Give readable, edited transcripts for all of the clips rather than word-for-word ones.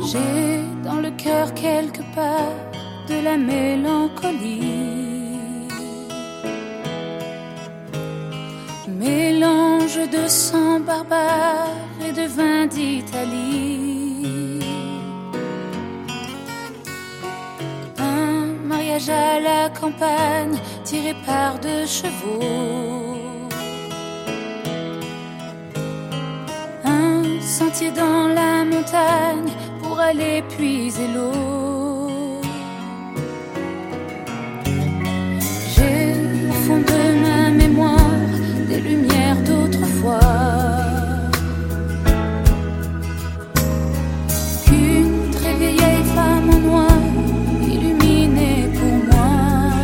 J'ai dans le cœur quelque part de la mélancolie, mélange de sang barbare et de vin d'Italie. Un mariage à la campagne tiré par deux chevaux, un sentier dans la montagne pour aller puiser l'eau. J'ai au fond de ma mémoire des lumières d'autrefois qu'une très vieille femme en noir illuminait pour moi.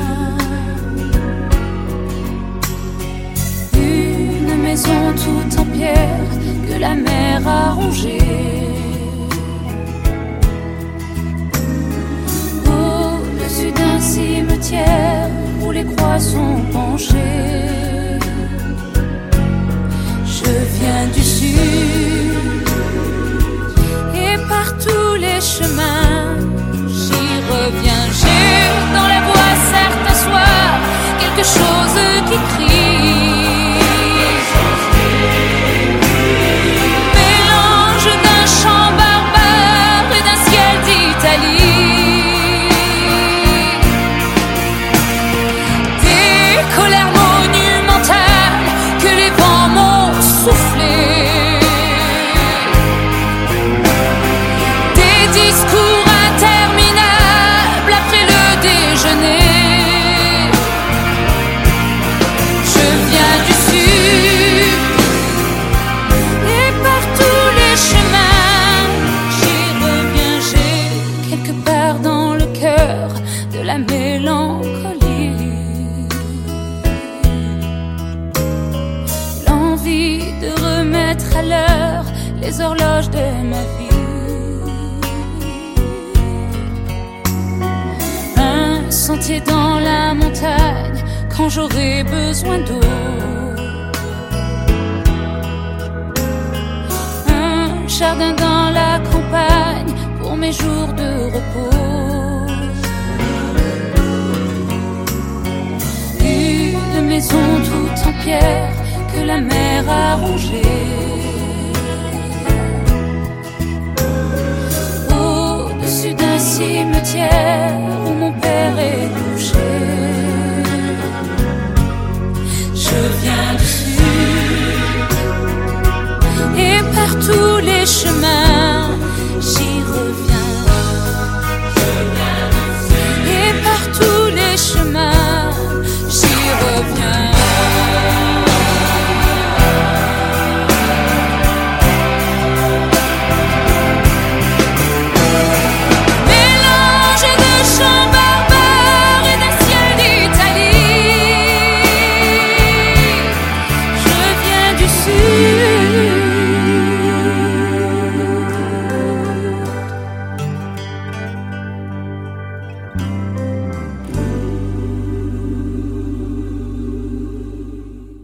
Une maison toute en pierre que la mer a rongée, au-dessus d'un cimetière où les croix sont penchées. Je viens du sud et par tous les chemins j'y reviens. J'ai dans la voix certains soirs quelque chose qui crie, mélange d'un chant barbare et d'un ciel d'Italie, des colères monumentales que les vents m'ont soufflé, des discours interminables après le déjeuner. Je viens du sud et par tous les chemins j'y reviens. J'ai quelque part dans le cœur de la mélancolie, l'envie de remettre à l'heure les horloges de ma vie. Un sentier dans la montagne quand j'aurai besoin d'eau, un jardin dans la campagne pour mes jours de repos, une maison toute en pierre que la mer a rongée, au-dessus d'un cimetière